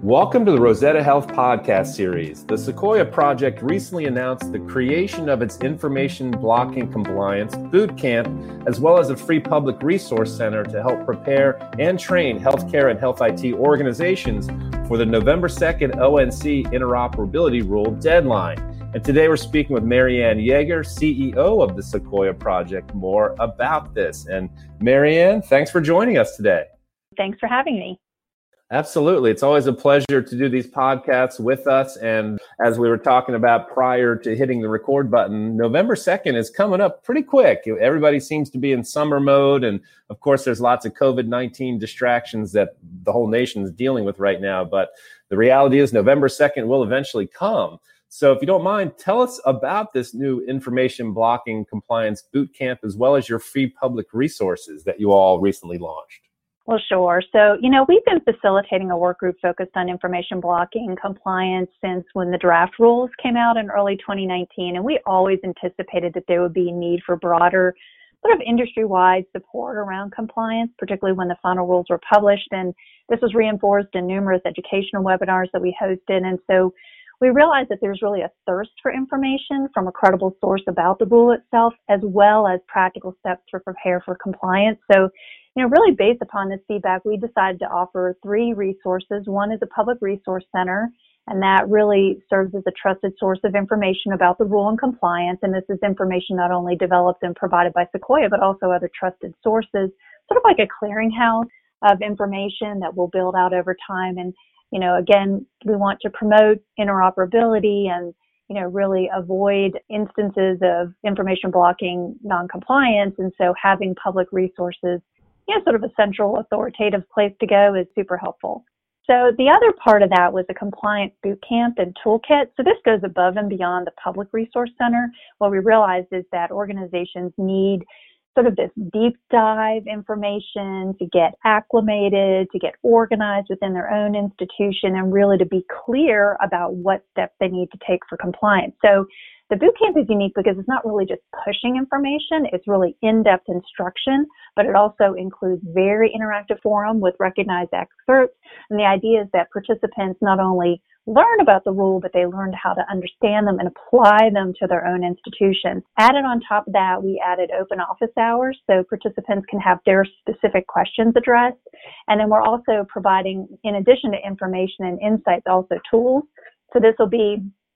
Welcome to the Rosetta Health podcast series. The Sequoia Project recently announced the creation of its Information Blocking Compliance Boot Camp, as well as a free public resource center to help prepare and train healthcare and health IT organizations for the November 2nd ONC interoperability rule deadline. And today we're speaking with Marianne Yeager, CEO of the Sequoia Project, more about this. And Marianne, thanks for joining us today. Thanks for having me. Absolutely. It's always a pleasure to do these podcasts with us. And as we were talking about prior to hitting the record button, November 2nd is coming up pretty quick. Everybody seems to be in summer mode. And of course, there's lots of COVID-19 distractions that the whole nation is dealing with right now. But the reality is November 2nd will eventually come. So if you don't mind, tell us about this new Information Blocking Compliance Boot Camp, as well as your free public resources that you all recently launched. Well, sure. So, we've been facilitating a work group focused on information blocking compliance since when the draft rules came out in early 2019. And we always anticipated that there would be a need for broader sort of industry-wide support around compliance, particularly when the final rules were published. And this was reinforced in numerous educational webinars that we hosted. And so we realized that there's really a thirst for information from a credible source about the rule itself, as well as practical steps to prepare for compliance. So, really based upon this feedback, we decided to offer 3 resources. One is a public resource center, and that really serves as a trusted source of information about the rule and compliance. And this is information not only developed and provided by Sequoia, but also other trusted sources, sort of like a clearinghouse of information that will build out over time. And again, we want to promote interoperability and, really avoid instances of information blocking noncompliance. And so having public resources, sort of a central authoritative place to go is super helpful. So the other part of that was a compliance boot camp and toolkit. So this goes above and beyond the public resource center. What we realized is that organizations need sort of this deep dive information to get acclimated, to get organized within their own institution, and really to be clear about what steps they need to take for compliance. So the boot camp is unique because it's not really just pushing information, it's really in-depth instruction, but it also includes very interactive forum with recognized experts. And the idea is that participants not only learn about the rule, but they learn how to understand them and apply them to their own institution. Added on top of that, we added open office hours so participants can have their specific questions addressed. And then we're also providing, in addition to information and insights, also tools. So this will be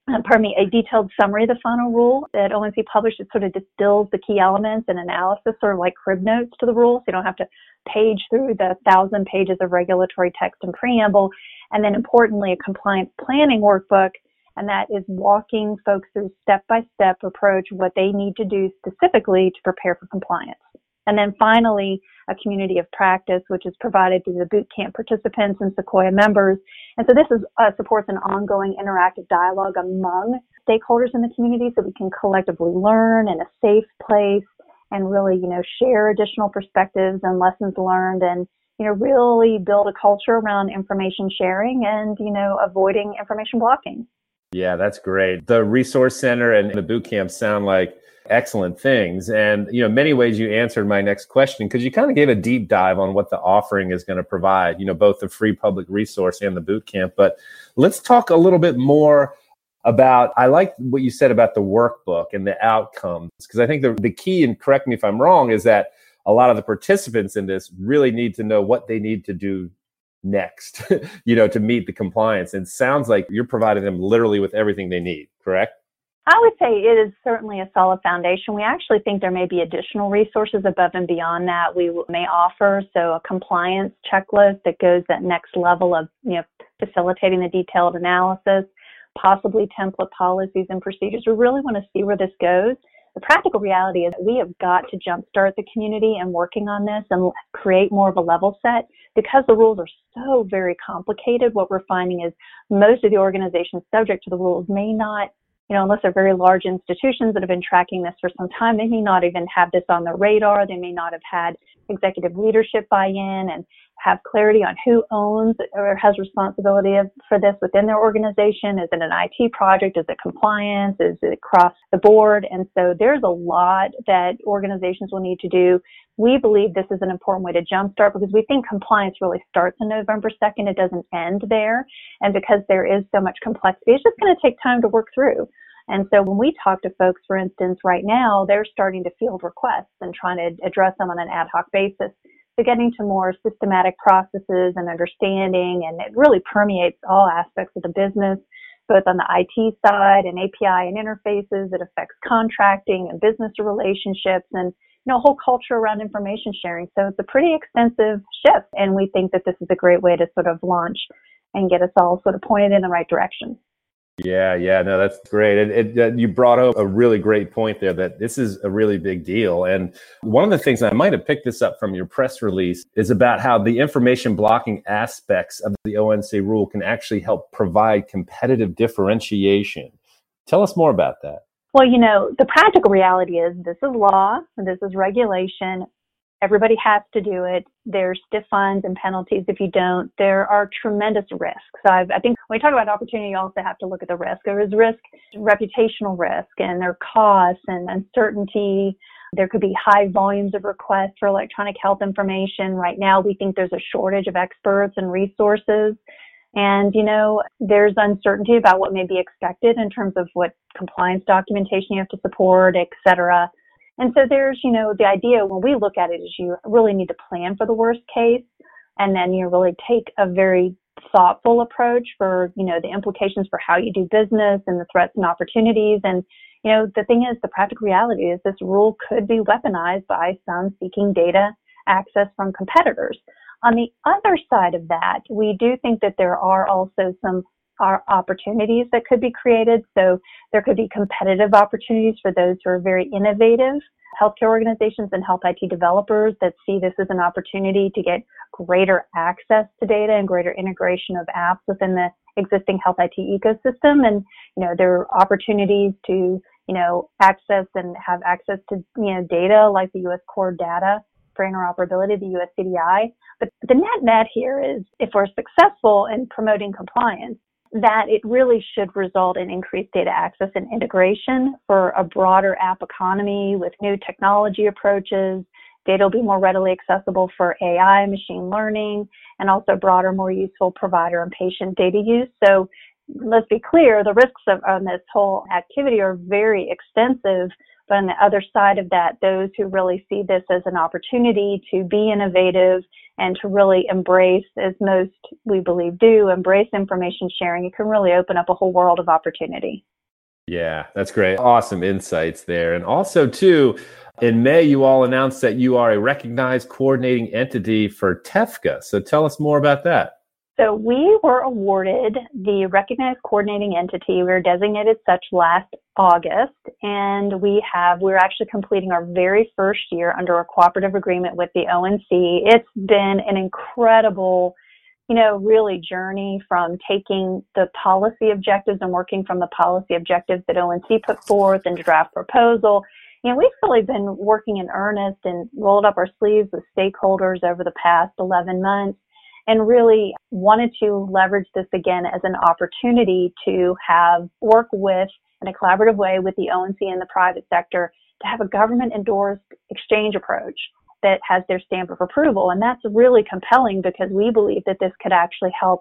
a detailed summary of the final rule that ONC published. It sort of distills the key elements and analysis, sort of like crib notes to the rule, so you don't have to page through the 1,000 pages of regulatory text and preamble. And then importantly, a compliance planning workbook, and that is walking folks through step-by-step approach what they need to do specifically to prepare for compliance. And then finally, a community of practice, which is provided to the boot camp participants and Sequoia members. And so this is supports an ongoing interactive dialogue among stakeholders in the community so we can collectively learn in a safe place and really, share additional perspectives and lessons learned and, really build a culture around information sharing and, avoiding information blocking. Yeah, that's great. The resource center and the boot camp sound like excellent things. And, many ways you answered my next question because you kind of gave a deep dive on what the offering is going to provide, both the free public resource and the boot camp. But let's talk a little bit more about, I like what you said about the workbook and the outcomes, because I think the key, and correct me if I'm wrong, is that a lot of the participants in this really need to know what they need to do next, to meet the compliance. And it sounds like you're providing them literally with everything they need, correct? I would say it is certainly a solid foundation. We actually think there may be additional resources above and beyond that we may offer. So a compliance checklist that goes that next level of, facilitating the detailed analysis, possibly template policies and procedures. We really want to see where this goes. The practical reality is we have got to jumpstart the community and working on this and create more of a level set because the rules are so very complicated. What we're finding is most of the organizations subject to the rules may not, unless they're very large institutions that have been tracking this for some time, they may not even have this on their radar. They may not have had executive leadership buy-in and have clarity on who owns or has responsibility for this within their organization. Is it an IT project? Is it compliance? Is it across the board? And so there's a lot that organizations will need to do. We believe this is an important way to jumpstart because we think compliance really starts on November 2nd. It doesn't end there. And because there is so much complexity, it's just going to take time to work through. And so when we talk to folks, for instance, right now, they're starting to field requests and trying to address them on an ad hoc basis. So getting to more systematic processes and understanding, and it really permeates all aspects of the business, both on the IT side and API and interfaces. It affects contracting and business relationships and a whole culture around information sharing. So it's a pretty extensive shift, and we think that this is a great way to sort of launch and get us all sort of pointed in the right direction. Yeah, no, that's great. You brought up a really great point there that this is a really big deal. And one of the things, I might have picked this up from your press release, is about how the information blocking aspects of the ONC rule can actually help provide competitive differentiation. Tell us more about that. Well, the practical reality is this is law, this is regulation. Everybody has to do it. There's stiff fines and penalties if you don't. There are tremendous risks. I think when we talk about opportunity, you also have to look at the risk. There is risk, reputational risk, and there are costs and uncertainty. There could be high volumes of requests for electronic health information. Right now, we think there's a shortage of experts and resources. And, there's uncertainty about what may be expected in terms of what compliance documentation you have to support, et cetera. And so there's, the idea when we look at it is you really need to plan for the worst case, and then you really take a very thoughtful approach for, the implications for how you do business and the threats and opportunities. And, the thing is, the practical reality is this rule could be weaponized by some seeking data access from competitors. On the other side of that, we do think that there are also some opportunities that could be created. So there could be competitive opportunities for those who are very innovative healthcare organizations and health IT developers that see this as an opportunity to get greater access to data and greater integration of apps within the existing health IT ecosystem. And, there are opportunities to, access and have access to, data like the U.S. core data for interoperability, the US CDI. But the net here is if we're successful in promoting compliance, that it really should result in increased data access and integration for a broader app economy with new technology approaches. Data will be more readily accessible for AI, machine learning, and also broader, more useful provider and patient data use. So let's be clear, the risks on this whole activity are very extensive. But on the other side of that, those who really see this as an opportunity to be innovative and to really embrace, as most we believe do, embrace information sharing, it can really open up a whole world of opportunity. Yeah, that's great. Awesome insights there. And also, too, in May, you all announced that you are a recognized coordinating entity for TEFCA. So tell us more about that. So we were awarded the recognized coordinating entity. We were designated such last August, and we're actually completing our very first year under a cooperative agreement with the ONC. It's been an incredible, really journey from taking the policy objectives and working from the policy objectives that ONC put forth and draft proposal. We've really been working in earnest and rolled up our sleeves with stakeholders over the past 11 months. And really wanted to leverage this again as an opportunity to work with in a collaborative way with the ONC and the private sector to have a government endorsed exchange approach that has their stamp of approval. And that's really compelling because we believe that this could actually help,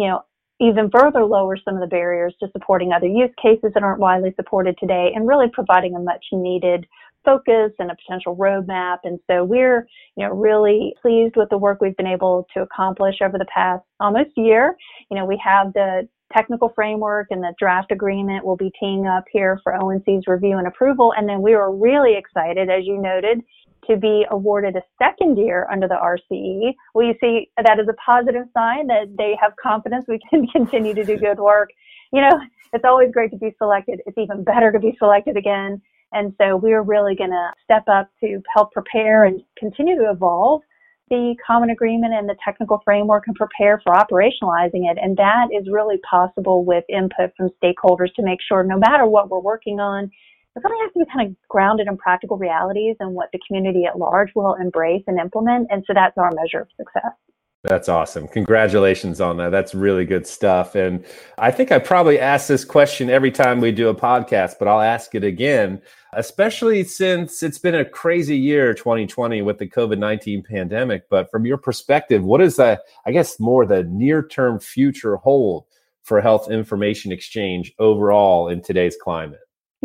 even further lower some of the barriers to supporting other use cases that aren't widely supported today and really providing a much needed focus and a potential roadmap. And so we're, really pleased with the work we've been able to accomplish over the past almost year. We have the technical framework and the draft agreement will be teeing up here for ONC's review and approval. And then we were really excited, as you noted, to be awarded a second year under the RCE. We see that as a positive sign that they have confidence we can continue to do good work. It's always great to be selected. It's even better to be selected again. And so we're really going to step up to help prepare and continue to evolve the common agreement and the technical framework and prepare for operationalizing it. And that is really possible with input from stakeholders to make sure no matter what we're working on, it really has to be kind of grounded in practical realities and what the community at large will embrace and implement. And so that's our measure of success. That's awesome. Congratulations on that. That's really good stuff. And I think I probably ask this question every time we do a podcast, but I'll ask it again, especially since it's been a crazy year, 2020, with the COVID-19 pandemic. But from your perspective, what is the, I guess, more the near-term future hold for health information exchange overall in today's climate?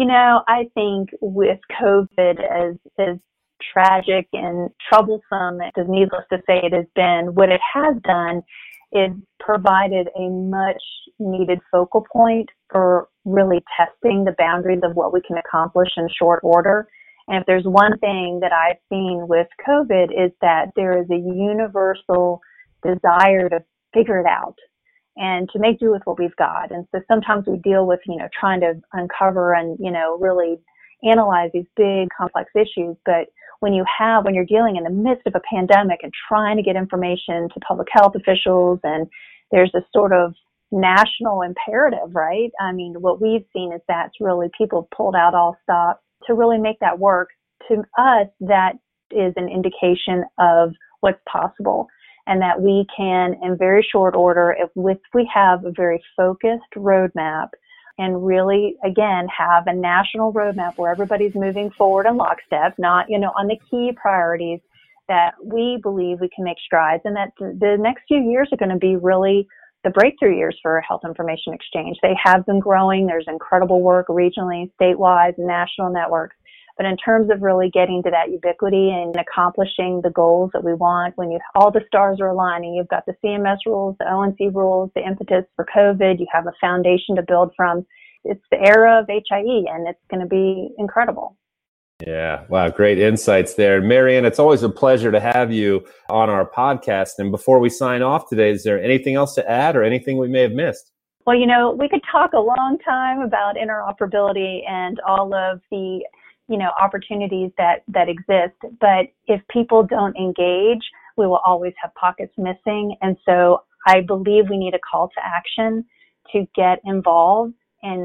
I think with COVID, as tragic and troublesome as needless to say it has been, what it has done is provided a much needed focal point for really testing the boundaries of what we can accomplish in short order. And if there's one thing that I've seen with COVID is that there is a universal desire to figure it out and to make do with what we've got. And so sometimes we deal with, trying to uncover and, really analyze these big complex issues. But when you're dealing in the midst of a pandemic and trying to get information to public health officials, and there's this sort of national imperative, right? I mean, what we've seen is that's really people have pulled out all stops to really make that work. To us, that is an indication of what's possible, and that we can, in very short order, if we have a very focused roadmap and really, again, have a national roadmap where everybody's moving forward in lockstep, not, on the key priorities, that we believe we can make strides, and that the next few years are going to be really the breakthrough years for health information exchange. They have been growing. There's incredible work regionally, statewide, national networks. But in terms of really getting to that ubiquity and accomplishing the goals that we want, when all the stars are aligning, you've got the CMS rules, the ONC rules, the impetus for COVID, you have a foundation to build from. It's the era of HIE, and it's going to be incredible. Yeah. Wow. Great insights there. Marianne, it's always a pleasure to have you on our podcast. And before we sign off today, is there anything else to add or anything we may have missed? Well, we could talk a long time about interoperability and all of the opportunities that exist. But if people don't engage, we will always have pockets missing. And so I believe we need a call to action to get involved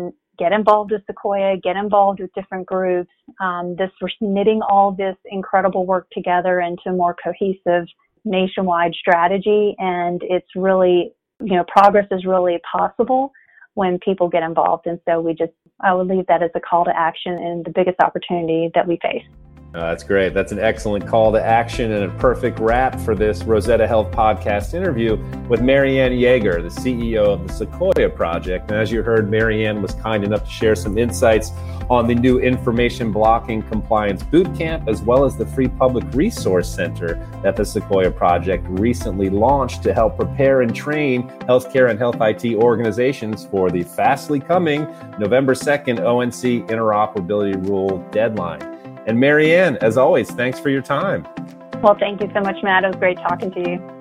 with Sequoia, get involved with different groups. We're knitting all this incredible work together into a more cohesive nationwide strategy. And it's really, progress is really possible when people get involved. And so I would leave that as a call to action and the biggest opportunity that we face. That's great. That's an excellent call to action and a perfect wrap for this Rosetta Health podcast interview with Marianne Yeager, the CEO of the Sequoia Project. And as you heard, Marianne was kind enough to share some insights on the new Information Blocking Compliance Bootcamp, as well as the free public resource center that the Sequoia Project recently launched to help prepare and train healthcare and health IT organizations for the fastly coming November 2nd ONC interoperability rule deadline. And Marianne, as always, thanks for your time. Well, thank you so much, Matt. It was great talking to you.